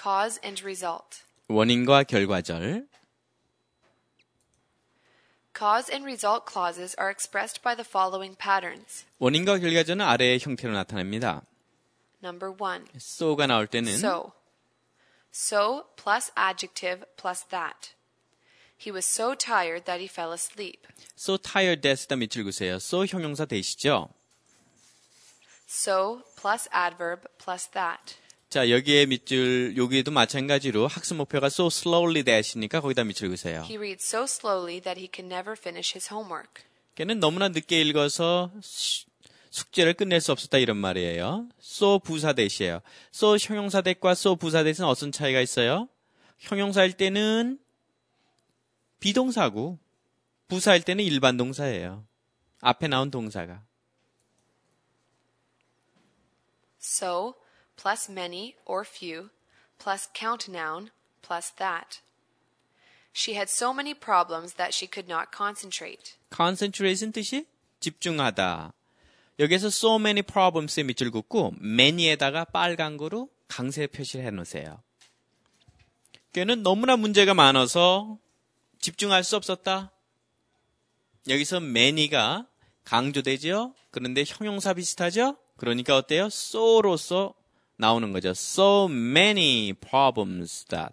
cause and result. 원인과 결과절. Cause and result clauses are expressed by the following patterns. 원인과 결과절은 아래의 형태로 나타납니다. Number 1. so가 나올 때는 So. So plus adjective plus that. He was so tired that he fell asleep. so tired that다 밑줄 그으세요. so 형용사 대시죠. So plus adverb plus that. 자, 여기에 밑줄, 여기에도 마찬가지로 학습 목표가 so slowly that이니까 거기다 밑줄 그으세요. He reads so slowly that he can never finish his homework. 걔는 너무나 늦게 읽어서 숙제를 끝낼 수 없었다 이런 말이에요. so 부사 대시예요. so 형용사 대과 so 부사 대는 어떤 차이가 있어요? 형용사일 때는 비동사고 부사일 때는 일반 동사예요. 앞에 나온 동사가. So plus many or few plus count noun plus that. She had so many problems that she could not concentrate. concentrate은 뜻이 집중하다. 여기서 so many problems에 밑줄 긋고 many에다가 빨간 거로 강세 표시를 해놓으세요. 걔는 너무나 문제가 많아서 집중할 수 없었다. 여기서 many가 강조되죠. 그런데 형용사 비슷하죠. 그러니까 어때요? so로서 나오는 거죠. So many problems that.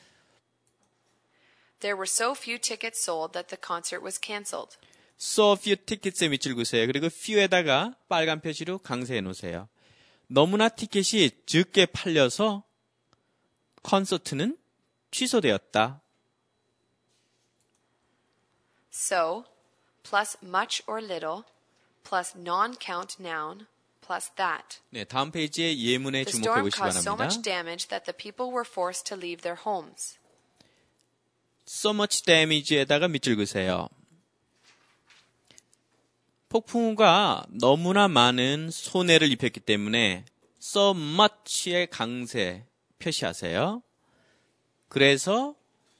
There were so few tickets sold that the concert was canceled. So few tickets에 밑줄 그으세요. 그리고 few에다가 빨간 표시로 강세해 놓으세요. 너무나 티켓이 적게 팔려서 콘서트는 취소되었다. So plus much or little plus non-count noun plus that. 네, 다음 페이지에 예문에 The 주목해 storm 보시기 caused so 바랍니다. much damage that the people were forced to leave their homes. So much damage에다가 밑줄 그으세요. 폭풍우가 너무나 많은 손해를 입혔기 때문에 so much의 강세 표시하세요. 그래서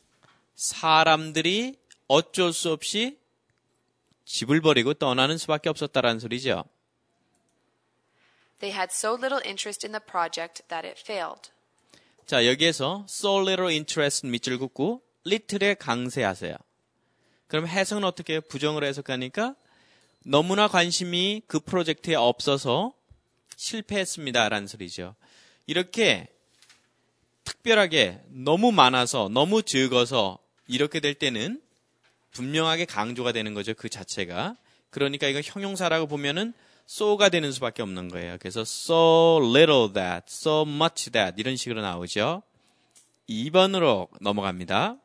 사람들이 어쩔 수 없이 집을 버리고 떠나는 수밖에 없었다라는 소리죠. They had so little interest in the project that it failed. 자, 여기에서 so little interest 밑줄 긋고 little에 강세하세요. 그럼 해석은 어떻게 해요? 부정으로 해석하니까 너무나 관심이 그 프로젝트에 없어서 실패했습니다라는 소리죠. 이렇게 특별하게 너무 많아서 너무 적어서 이렇게 될 때는 분명하게 강조가 되는 거죠. 그 자체가. 그러니까 이거 형용사라고 보면은 so가 되는 수밖에 없는 거예요. 그래서 so little that, so much that 이런 식으로 나오죠. 2번으로 넘어갑니다.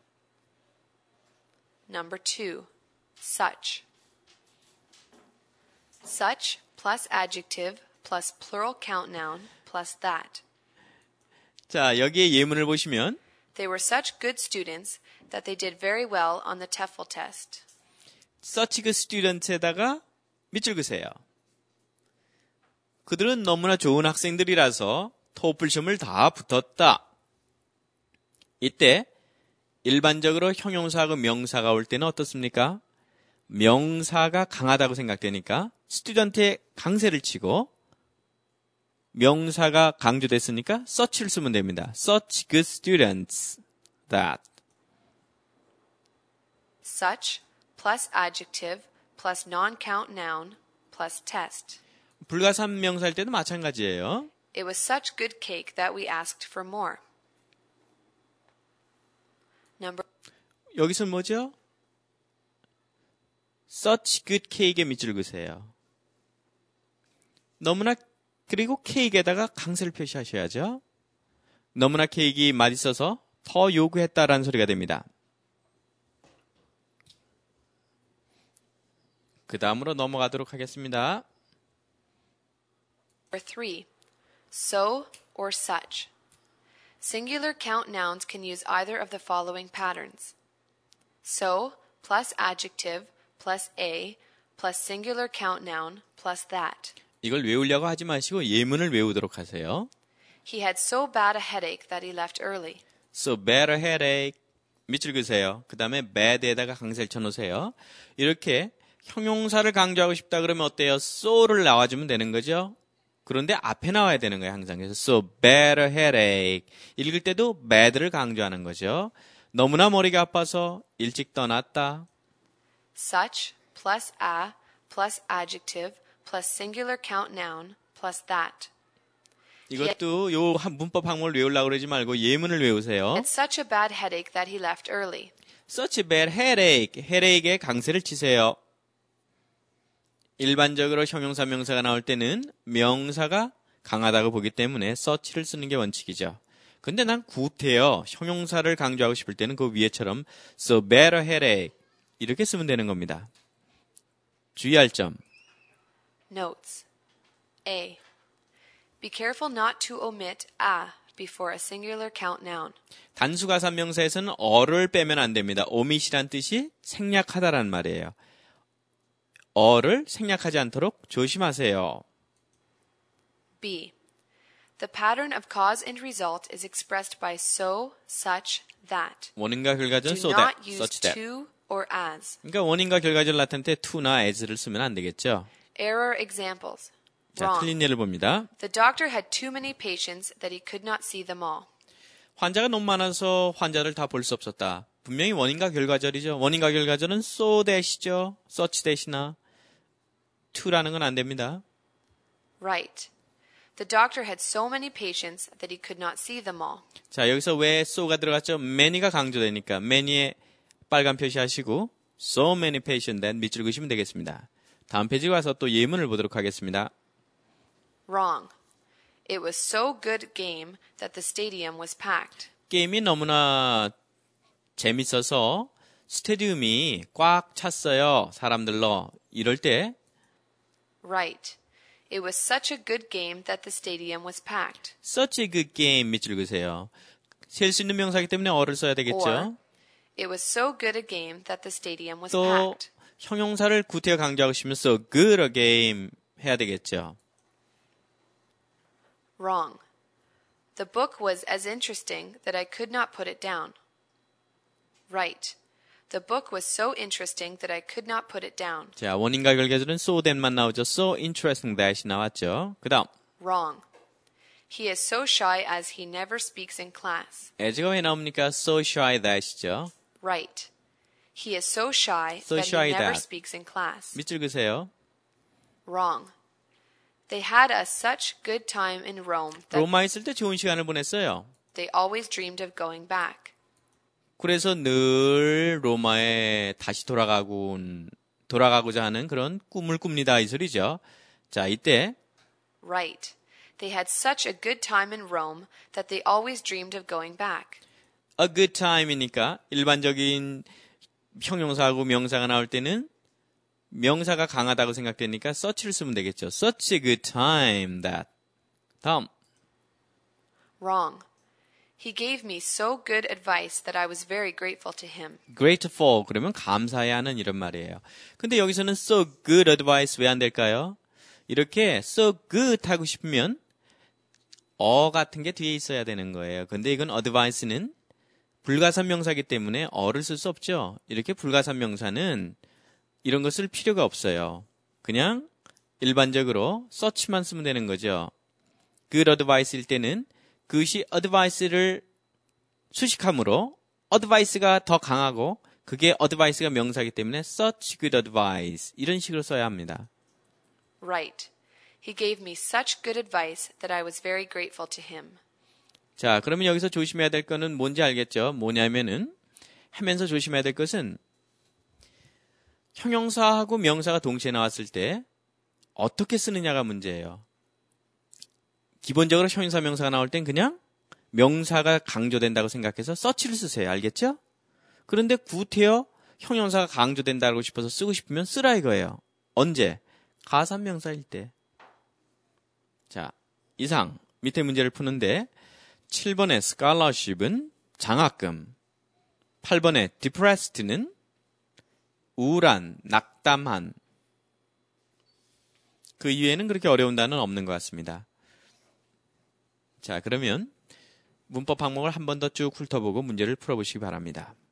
Number 2. Such. Such plus adjective plus plural count noun plus that. 자, 여기에 예문을 보시면 They were such good students that they did very well on the TOEFL test. such good students에다가 밑줄 그으세요. 그들은 너무나 좋은 학생들이라서 토플 시험을 다 붙었다. 이때 일반적으로 형용사하고 명사가 올 때는 어떻습니까? 명사가 강하다고 생각되니까 스튜던트의 강세를 치고 명사가 강조됐으니까 such를 쓰면 됩니다. Such good students that. Such plus adjective plus non-count noun plus test. 불가산명사일 때도 마찬가지예요. It was such good cake that we asked for more. Number 여기서 뭐죠? such good cake에 밑줄 그으세요. 너무나 그리고 케이크에다가 강세를 표시하셔야죠. 너무나 케이크가 맛있어서 더 요구했다라는 소리가 됩니다. 그 다음으로 넘어가도록 하겠습니다. Number 3. So or such. Singular count nouns can use either of the following patterns. So plus adjective plus a plus singular count noun plus that. 이걸 외우려고 하지 마시고 예문을 외우도록 하세요. He had so bad a headache that he left early. So bad a headache. 밑줄 그으세요. 그 다음에 bad에다가 강세를 쳐놓으세요. 이렇게 형용사를 강조하고 싶다 그러면 어때요? so를 나와주면 되는 거죠. 그런데 앞에 나와야 되는 거예요, 항상. 그래서 so bad a headache. 읽을 때도 bad를 강조하는 거죠. 너무나 머리가 아파서 일찍 떠났다. Such plus a plus adjective plus singular count noun plus that. 이것도 요 문법 항목을 외우려고 그러지 말고 예문을 외우세요. It's such a bad headache that he left early. Such a bad headache. headache에 강세를 치세요. 일반적으로 형용사 명사가 나올 때는 명사가 강하다고 보기 때문에 such를 쓰는 게 원칙이죠. 근데 난 구태여 형용사를 강조하고 싶을 때는 그 위에처럼 so bad a headache 이렇게 쓰면 되는 겁니다. 주의할 점. Notes. A. Be careful not to omit a before a singular count noun. 단수가산명사에서는 어를 빼면 안 됩니다. omit이란 뜻이 생략하다라는 말이에요. 어를 생략하지 않도록 조심하세요. B. The pattern of cause and result is expressed by so, such, that. 원인과 결과전 Do so that, not use such that. to or as. 그러니까 원인과 결과를 나타낼 때 to나 as를 쓰면 안 되겠죠. Error examples. 자, Wrong. 틀린 예를 봅니다. The doctor had too many patients that he could not see them all. 환자가 너무 많아서 환자를 다 볼 수 없었다. 분명히 원인과 결과절이죠. 원인과 결과절은 so that이죠. such that이나 to라는 건 안 됩니다. Right. The doctor had so many patients that he could not see them all. 자, 여기서 왜 so가 들어갔죠? many가 강조되니까 many에 빨간 표시하시고 so many patients that 밑줄 그으시면 되겠습니다. 다음 페이지 가서 또 예문을 보도록 하겠습니다. Wrong. It was so good game that the stadium was packed. 게임이 너무나 재밌어서 스테디움이 꽉 찼어요. 사람들로. 이럴 때 Right. It was such a good game that the stadium was packed. such a good game 밑줄 그으세요. 셀 수 있는 명사이기 때문에 어를 써야 되겠죠. Or, it was so good a game that the stadium was 또 packed. 형용사를 구태여 강조하고 싶으면 so good a game 해야 되겠죠. Wrong. The book was as interesting that I could not put it down. Right. The book was so interesting that I could not put it down. 자, 원인과 결과절은 so that만 나오죠. so interesting that이 나왔죠. 그 다음 Wrong. He is so shy as he never speaks in class. as가 왜 나옵니까? so shy that이죠. Right. He is so shy So that shy he never that. speaks in class. 밑줄 그으세요. Wrong. They had a such good time in Rome that 로마에 있을 때 좋은 시간을 보냈어요. they always dreamed of going back. 그래서 늘 로마에 다시 돌아가고자 하는 그런 꿈을 꿉니다. 이 소리죠. 자, 이때 Right. They had such a good time in Rome that they always dreamed of going back. a good time이니까 일반적인 형용사하고 명사가 나올 때는 명사가 강하다고 생각되니까 such를 쓰면 되겠죠. such a good time that. 다음. Wrong. He gave me so good advice that I was very grateful to him. grateful 그러면 감사해야 하는 이런 말이에요. 근데 여기서는 so good advice 왜 안 될까요? 이렇게 so good 하고 싶으면 어 같은 게 뒤에 있어야 되는 거예요. 근데 이건 advice는 불가산명사이기 때문에 어를 쓸 수 없죠. 이렇게 불가산명사는 이런 거 쓸 필요가 없어요. 그냥 일반적으로 such만 쓰면 되는 거죠. good advice일 때는 그것이 advice를 수식함으로 advice가 더 강하고 그게 advice가 명사이기 때문에 such good advice 이런 식으로 써야 합니다. Right. He gave me such good advice that I was very grateful to him. 자, 그러면 여기서 조심해야 될 거는 뭔지 알겠죠? 뭐냐면은 하면서 조심해야 될 것은 형용사하고 명사가 동시에 나왔을 때 어떻게 쓰느냐가 문제예요. 기본적으로 형용사 명사가 나올 땐 그냥 명사가 강조된다고 생각해서 such를 쓰세요. 알겠죠? 그런데 구태여 형용사가 강조된다고 싶어서 쓰고 싶으면 쓰라 이거예요. 언제? 가산명사일 때. 자, 이상 밑에 문제를 푸는데 7번의 scholarship은 장학금, 8번의 depressed는 우울한, 낙담한. 그 이외에는 그렇게 어려운 단어는 없는 것 같습니다. 자, 그러면 문법 항목을 한 번 더 쭉 훑어보고 문제를 풀어보시기 바랍니다.